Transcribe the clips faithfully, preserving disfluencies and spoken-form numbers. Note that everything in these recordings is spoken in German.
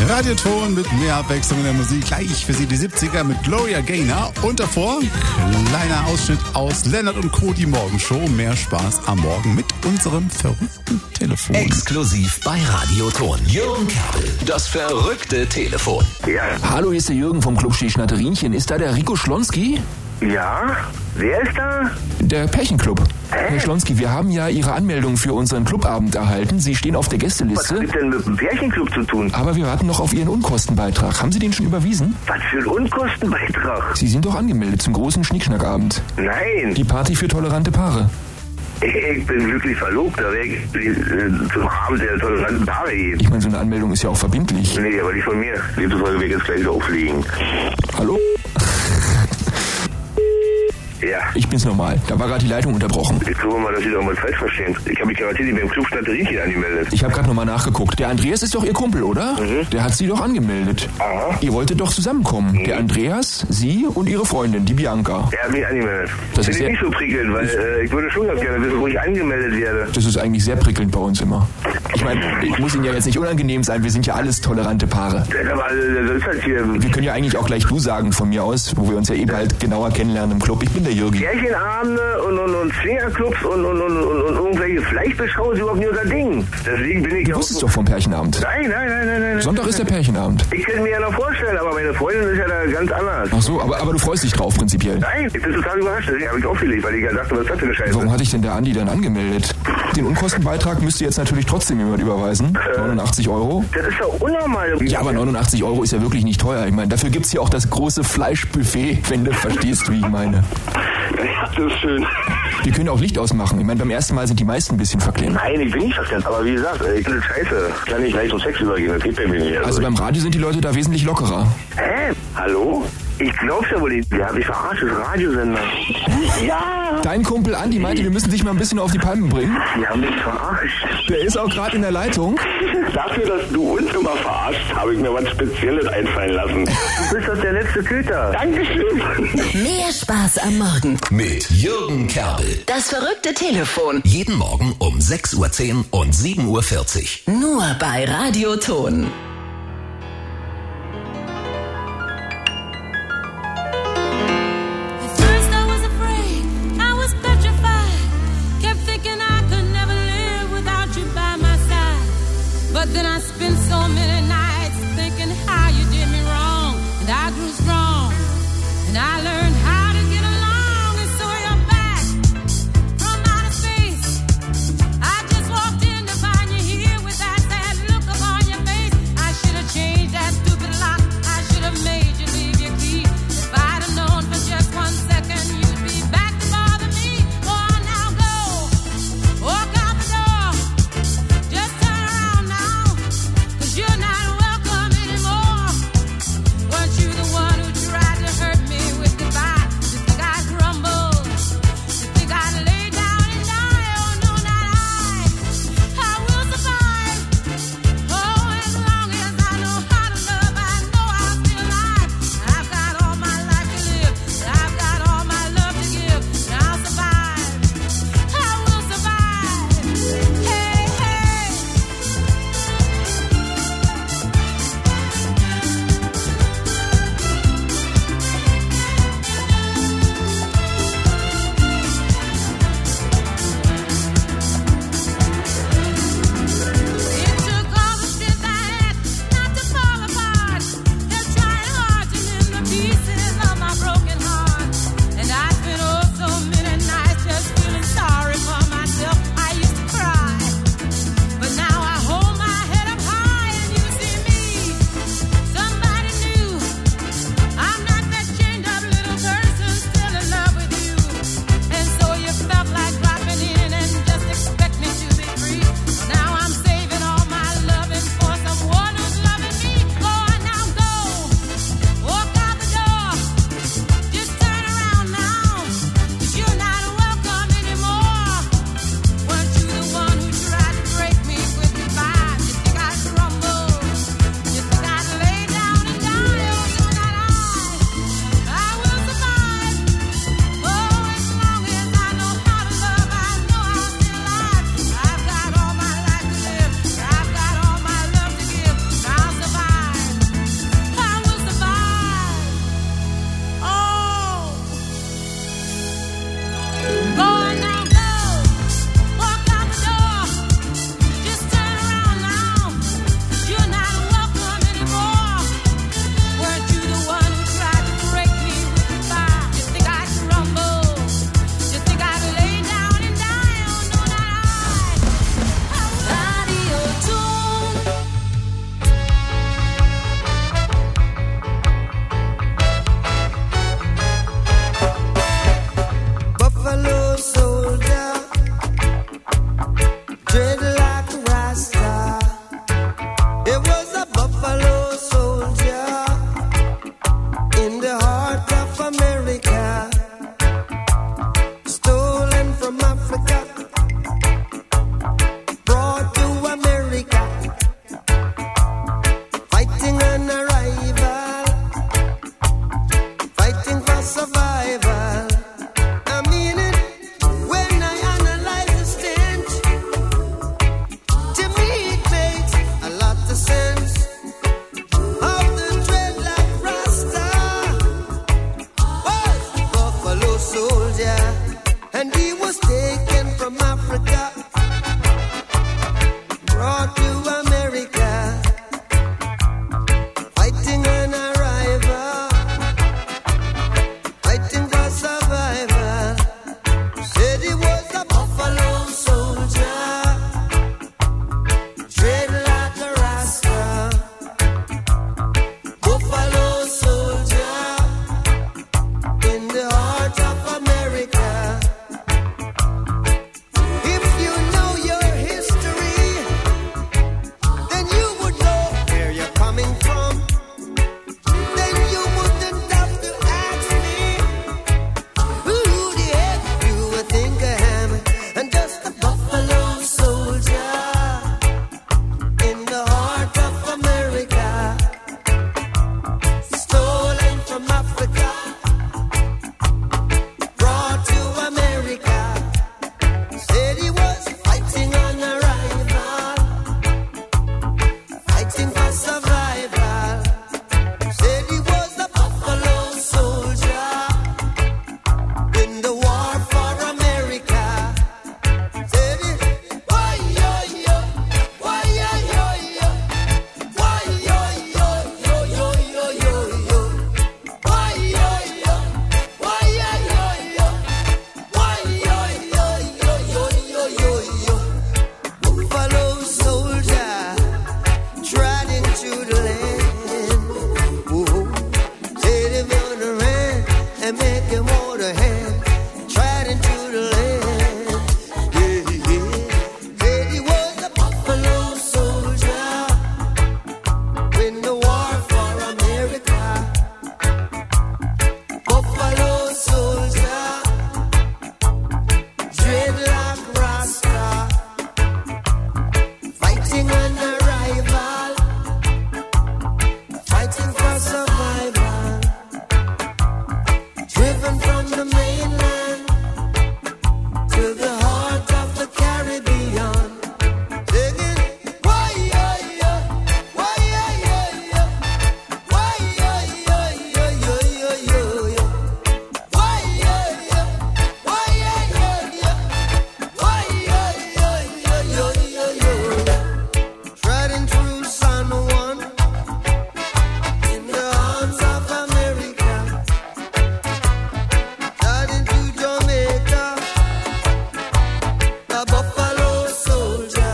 Radioton mit mehr Abwechslung in der Musik. Gleich für Sie die siebziger mit Gloria Gaynor. Und davor kleiner Ausschnitt aus Lennart und Co. Die Morgenshow. Mehr Spaß am Morgen mit unserem verrückten Telefon. Exklusiv bei Radioton. Jürgen Kerbel, das verrückte Telefon. Ja. Hallo, hier ist der Jürgen vom Club Schnatterinchen. Ist da der Rico Schlonski? Ja? Wer ist da? Der Pärchenclub. Hä? Herr Schlonski, wir haben ja Ihre Anmeldung für unseren Clubabend erhalten. Sie stehen auf der Was Gästeliste. hat das denn mit dem Pärchenclub zu tun? Aber wir warten noch auf Ihren Unkostenbeitrag. Haben Sie den schon überwiesen? Was für ein Unkostenbeitrag? Sie sind doch angemeldet zum großen Schnickschnackabend. Nein, Die Party für tolerante Paare. ich bin glücklich verlobt. Da wäre ich äh, zum Abend der toleranten Paare gehen. Ich meine, so eine Anmeldung ist ja auch verbindlich. Nee, aber nicht von mir. Demzufolge werde ich jetzt gleich wieder auflegen. Hallo? Ja. Ich bin's nochmal. Da war gerade die Leitung unterbrochen. Ich glaube mal, dass Sie doch mal falsch verstehen. Ich habe mich garantiert beim Club Schnatterinchen angemeldet. Ich habe gerade nochmal nachgeguckt. Der Andreas ist doch Ihr Kumpel, oder? Mhm. Der hat Sie doch angemeldet. Aha. Ihr wolltet doch zusammenkommen. Mhm. Der Andreas, Sie und Ihre Freundin, die Bianca. Er hat mich angemeldet. Das Finde ist ich ja- nicht so prickelnd, weil äh, ich würde schon ganz gerne wissen, wo ich angemeldet werde. Das ist eigentlich sehr prickelnd bei uns immer. Ich meine, ich muss Ihnen ja jetzt nicht unangenehm sein. Wir sind ja alles tolerante Paare. Ja, aber äh, das ist halt hier Wir können ja eigentlich auch gleich du sagen von mir aus, wo wir uns ja eben halt genauer kennenlernen im Club. Ich bin der Jürgi. Pärchenabende und, und, und Swingerclubs und, und, und, und, und irgendwelche Fleischbeschauer ist überhaupt nicht unser Ding. Deswegen bin ich Du ja auch... wusstest doch vom Pärchenabend. Nein, nein, nein, nein, nein. Sonntag ist der Pärchenabend. Ich kann mir ja noch vorstellen, aber meine Freundin ist ja da ganz anders. Ach so, aber, aber du freust dich drauf prinzipiell. Nein, ich bin total überrascht. Deswegen habe ich aufgelegt, weil ich ja dachte, was ist das für eine Scheiße? Warum hatte ich denn der Andi dann angemeldet? Den Unkostenbeitrag müsste jetzt natürlich trotzdem jemand überweisen. neunundachtzig Euro. Das ist doch unnormal. Ja, aber neunundachtzig Euro ist ja wirklich nicht teuer. Ich meine, dafür gibt's ja auch das große Fleischbuffet, wenn du verstehst, wie ich meine. Ja, das ist schön. Wir können auch Licht ausmachen. Ich meine, beim ersten Mal sind die meisten ein bisschen verklemmt. Nein, ich bin nicht verklemmt. Aber wie gesagt, ich bin Scheiße. Kann nicht gleich zum Sex übergehen. Das geht bei mir nicht. Also beim Radio sind die Leute da wesentlich lockerer. Hä? Hallo? Ich glaub's ja wohl nicht. Ja, ich verarscht, das ist Radiosender. Ja! Dein Kumpel Andi meinte, wir müssen dich mal ein bisschen auf die Palme bringen. Die haben mich verarscht. Der ist auch gerade in der Leitung. Dafür, dass du uns immer verarschst, habe ich mir was Spezielles einfallen lassen. Du bist doch der letzte Köter. Dankeschön. Mehr Spaß am Morgen. Mit Jürgen Kerbel. Das verrückte Telefon. Jeden Morgen um sechs Uhr zehn und sieben Uhr vierzig. Nur bei Radioton. But then I spent so many nights thinking how you did me wrong, and I grew strong, and I learned how to get along, and so you're back from outer space. I just walked in to find you here with that sad look upon your face. I on arrival, fighting for survival. I mean it when I analyze the stench. To me it makes a lot of sense. Of the dreadlock Rasta was the buffalo soldier, and he was taken from Africa, brought to America, fighting on arrival, fighting for survival. Said he was a buffalo soldier, dreadlock Rasta, buffalo soldier in the heart of America. If you know your history, then you would know where you're coming from. Then you wouldn't have to ask me, who the heck you would think I am? I'm just a buffalo soldier in the heart of America, stolen from Africa, brought to America. Said he was fighting on arrival, fighting for survival. Said he was a buffalo soldier in the war for America. Said he, why yo yo, why yo yo yo, why yo yo yo yo yo yo yo, why yo yo, why yo yo yo, why yo yo yo yo yo yo yo. Buffalo soldier trod into the land. Whoa. Said if you're the man and make him hold a hand, trod into the land. Yeah, yeah. Said he was a buffalo soldier in the war for America. Buffalo soldier, dreadlock Rasta, fighting on arrival, fighting for survival, driven from the mainland to the heart of the Caribbean, singing, why yeah yeah, why yeah yeah yeah, why yeah yeah yeah yeah yeah yeah yeah, why yeah yeah, why yeah yeah yeah, why yeah yeah yeah yeah yeah yeah. Treading through San Juan in the arms of America, treading through Jamaica, a buffalo soldier,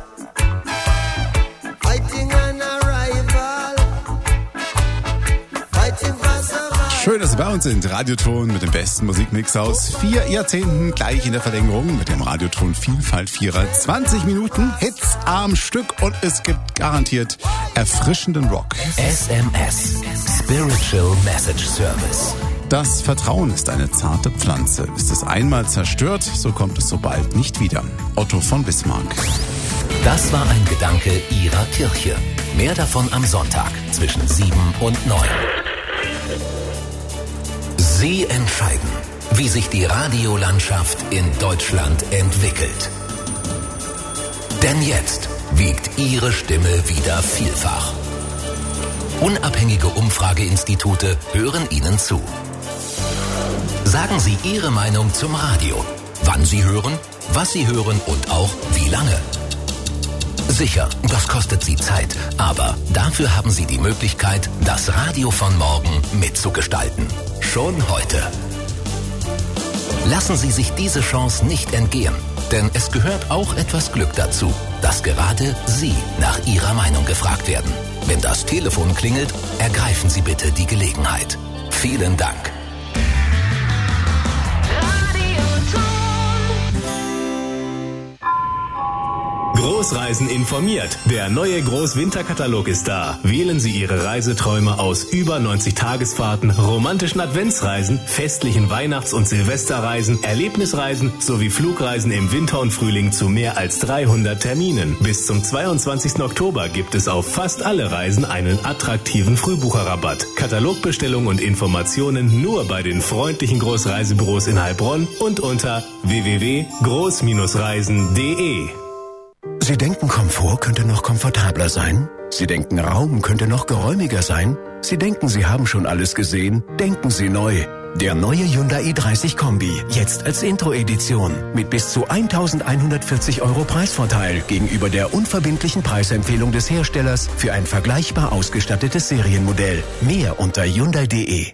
fighting on arrival, fighting for survival. Schön, dass Sie bei uns sind. Radioton mit dem besten Musikmix aus vier Jahrzehnten, gleich in der Verlängerung mit dem Radioton Vielfalt Vierer. zwanzig Minuten Hits am Stück und es gibt garantiert erfrischenden Rock. S M S, Spiritual Message Service. Das Vertrauen ist eine zarte Pflanze. Ist es einmal zerstört, so kommt es so bald nicht wieder. Otto von Bismarck. Das war ein Gedanke Ihrer Kirche. Mehr davon am Sonntag zwischen sieben und neun. Sie entscheiden, wie sich die Radiolandschaft in Deutschland entwickelt. Denn jetzt wiegt Ihre Stimme wieder vielfach. Unabhängige Umfrageinstitute hören Ihnen zu. Sagen Sie Ihre Meinung zum Radio. Wann Sie hören, was Sie hören und auch wie lange. Sicher, das kostet Sie Zeit, aber dafür haben Sie die Möglichkeit, das Radio von morgen mitzugestalten. Schon heute. Lassen Sie sich diese Chance nicht entgehen, denn es gehört auch etwas Glück dazu, dass gerade Sie nach Ihrer Meinung gefragt werden. Wenn das Telefon klingelt, ergreifen Sie bitte die Gelegenheit. Vielen Dank. Großreisen informiert. Der neue Großwinterkatalog ist da. Wählen Sie Ihre Reiseträume aus über neunzig Tagesfahrten, romantischen Adventsreisen, festlichen Weihnachts- und Silvesterreisen, Erlebnisreisen sowie Flugreisen im Winter und Frühling zu mehr als dreihundert Terminen. Bis zum zweiundzwanzigsten Oktober gibt es auf fast alle Reisen einen attraktiven Frühbucherrabatt. Katalogbestellung und Informationen nur bei den freundlichen Großreisebüros in Heilbronn und unter w w w punkt groß reisen punkt de. Sie denken, Komfort könnte noch komfortabler sein? Sie denken, Raum könnte noch geräumiger sein? Sie denken, Sie haben schon alles gesehen? Denken Sie neu. Der neue Hyundai i dreißig Kombi, jetzt als Intro-Edition, mit bis zu eintausendeinhundertvierzig Euro Preisvorteil gegenüber der unverbindlichen Preisempfehlung des Herstellers für ein vergleichbar ausgestattetes Serienmodell. Mehr unter hyundai punkt de.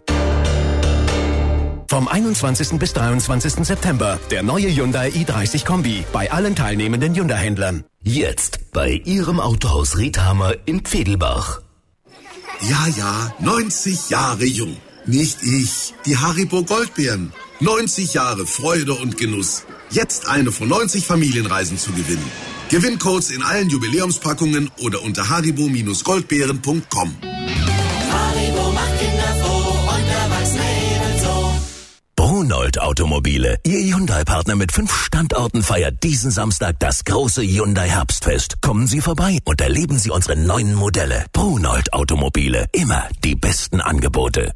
Vom einundzwanzigsten bis dreiundzwanzigsten September der neue Hyundai i dreißig Kombi bei allen teilnehmenden Hyundai-Händlern. Jetzt bei Ihrem Autohaus Riedhammer in Pfedelbach. Ja, ja, neunzig Jahre jung. Nicht ich, die Haribo Goldbeeren. neunzig Jahre Freude und Genuss. Jetzt eine von neunzig Familienreisen zu gewinnen. Gewinncodes in allen Jubiläumspackungen oder unter haribo goldbeeren punkt com. Haribo macht Kinder froh und Erwachsene ebenso. Brunold Automobile, Ihr Hyundai-Partner mit fünf Standorten, feiert diesen Samstag das große Hyundai Herbstfest. Kommen Sie vorbei und erleben Sie unsere neuen Modelle. Brunold Automobile, immer die besten Angebote.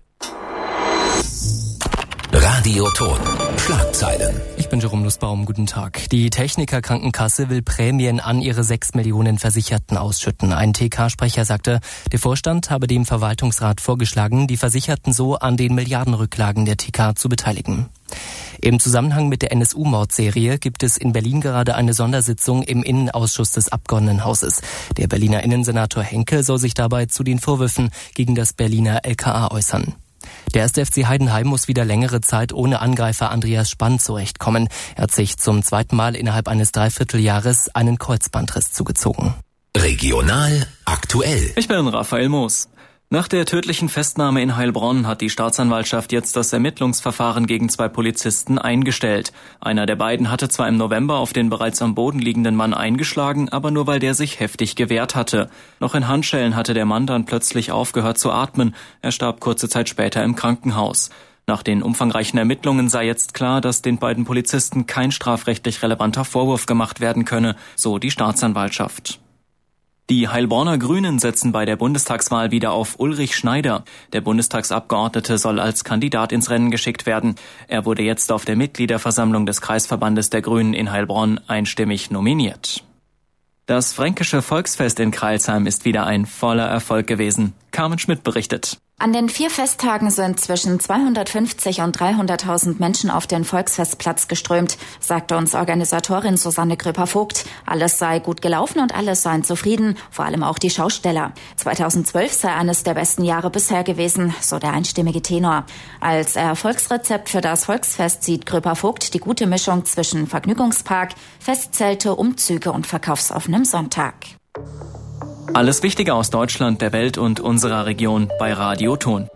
Radioton. Schlagzeilen. Ich bin Jerome Nussbaum, guten Tag. Die Techniker Krankenkasse will Prämien an ihre sechs Millionen Versicherten ausschütten. Ein T K-Sprecher sagte, der Vorstand habe dem Verwaltungsrat vorgeschlagen, die Versicherten so an den Milliardenrücklagen der T K zu beteiligen. Im Zusammenhang mit der N S U-Mordserie gibt es in Berlin gerade eine Sondersitzung im Innenausschuss des Abgeordnetenhauses. Der Berliner Innensenator Henke soll sich dabei zu den Vorwürfen gegen das Berliner L K A äußern. Der erste F C Heidenheim muss wieder längere Zeit ohne Angreifer Andreas Spann zurechtkommen. Er hat sich zum zweiten Mal innerhalb eines Dreivierteljahres einen Kreuzbandriss zugezogen. Regional aktuell. Ich bin Raphael Moos. Nach der tödlichen Festnahme in Heilbronn hat die Staatsanwaltschaft jetzt das Ermittlungsverfahren gegen zwei Polizisten eingestellt. Einer der beiden hatte zwar im November auf den bereits am Boden liegenden Mann eingeschlagen, aber nur weil der sich heftig gewehrt hatte. Noch in Handschellen hatte der Mann dann plötzlich aufgehört zu atmen. Er starb kurze Zeit später im Krankenhaus. Nach den umfangreichen Ermittlungen sei jetzt klar, dass den beiden Polizisten kein strafrechtlich relevanter Vorwurf gemacht werden könne, so die Staatsanwaltschaft. Die Heilbronner Grünen setzen bei der Bundestagswahl wieder auf Ulrich Schneider. Der Bundestagsabgeordnete soll als Kandidat ins Rennen geschickt werden. Er wurde jetzt auf der Mitgliederversammlung des Kreisverbandes der Grünen in Heilbronn einstimmig nominiert. Das Fränkische Volksfest in Crailsheim ist wieder ein voller Erfolg gewesen. Carmen Schmidt berichtet. An den vier Festtagen sind zwischen zweihundertfünfzig und dreihunderttausend Menschen auf den Volksfestplatz geströmt, sagte uns Organisatorin Susanne Gröper-Vogt. Alles sei gut gelaufen und alle seien zufrieden, vor allem auch die Schausteller. zweitausendzwölf sei eines der besten Jahre bisher gewesen, so der einstimmige Tenor. Als Erfolgsrezept für das Volksfest sieht Gröper-Vogt die gute Mischung zwischen Vergnügungspark, Festzelte, Umzüge und verkaufsoffenem Sonntag. Alles Wichtige aus Deutschland, der Welt und unserer Region bei Radioton.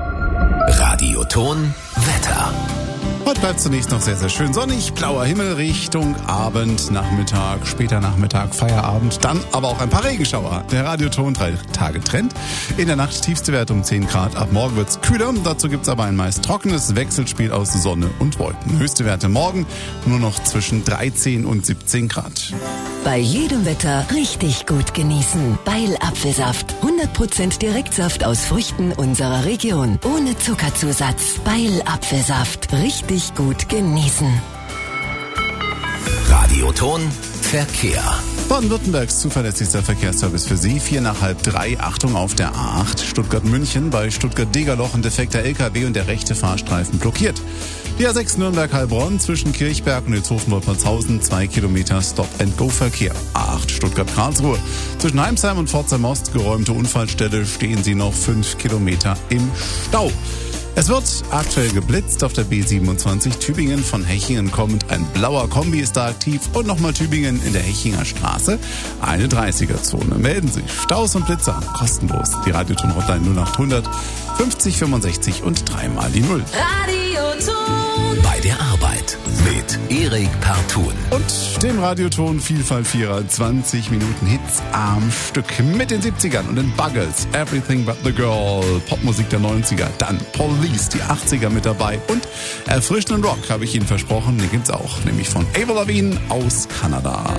Radioton Wetter. Heute bleibt zunächst noch sehr, sehr schön sonnig, blauer Himmel Richtung Abend, Nachmittag, später Nachmittag, Feierabend, dann aber auch ein paar Regenschauer. Der Radioton drei Tage Trend. In der Nacht tiefste Werte um zehn Grad. Ab morgen wird's kühler. Dazu gibt's aber ein meist trockenes Wechselspiel aus Sonne und Wolken. Höchste Werte morgen nur noch zwischen dreizehn und siebzehn Grad. Bei jedem Wetter richtig gut genießen. Beil Apfelsaft. hundert Prozent Direktsaft aus Früchten unserer Region. Ohne Zuckerzusatz. Beil Apfelsaft. Richtig gut genießen. Radioton Verkehr. Baden-Württembergs zuverlässigster Verkehrsservice für Sie. Vier nach halb drei. Achtung auf der A acht. Stuttgart-München. Bei Stuttgart-Degerloch ein defekter L K W und der rechte Fahrstreifen blockiert. Die A sechs Nürnberg-Heilbronn zwischen Kirchberg und Ilshofen-Wolpertshausen. Zwei Kilometer Stop-and-Go-Verkehr. A acht Stuttgart-Karlsruhe. Zwischen Heimsheim und Pforzheim-Ost geräumte Unfallstelle stehen Sie noch fünf Kilometer im Stau. Es wird aktuell geblitzt auf der B siebenundzwanzig Tübingen. Von Hechingen kommend ein blauer Kombi ist da aktiv und nochmal Tübingen in der Hechinger Straße. Eine dreißiger-Zone. Melden Sie Staus und Blitzer kostenlos. Die Radioton-Hotline null acht hundert fünfzig fünfundsechzig und dreimal die Null. Radio Radioton. Bei der Arbeit mit Erik Parton. Und dem Radioton Vielfalt Vierer, zwanzig Minuten Hits am Stück mit den siebzigern und den Buggles, Everything But The Girl, Popmusik der neunziger, dann Police, die achtziger mit dabei und erfrischenden Rock habe ich Ihnen versprochen, den gibt's auch, nämlich von Avril Lavigne aus Kanada.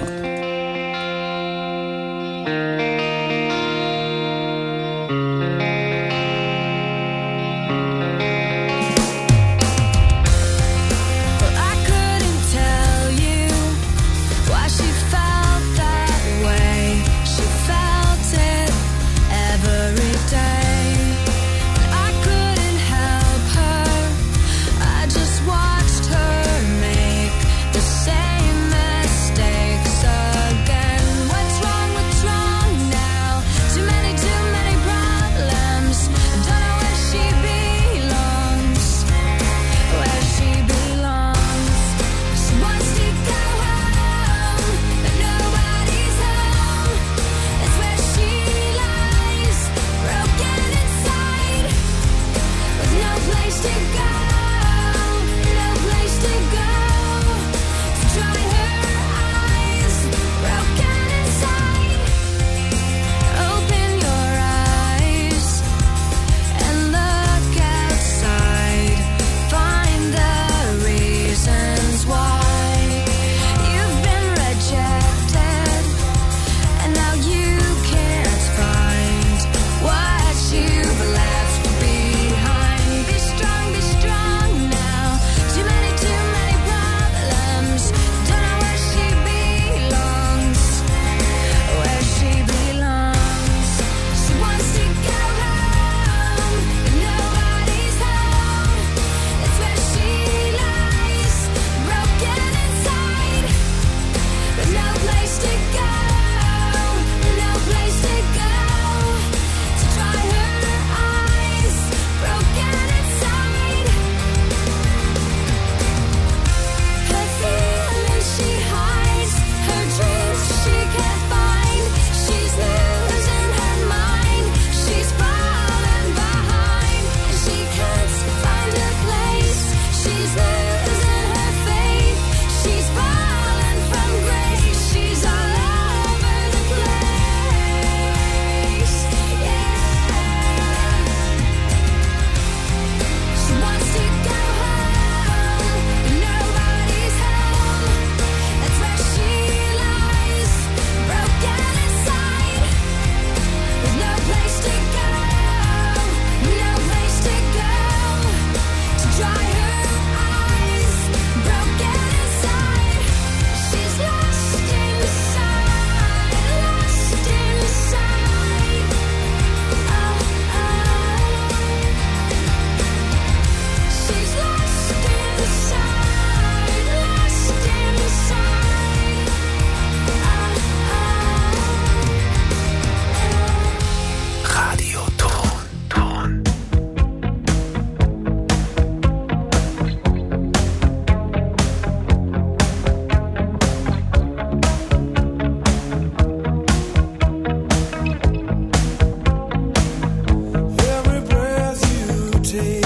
Take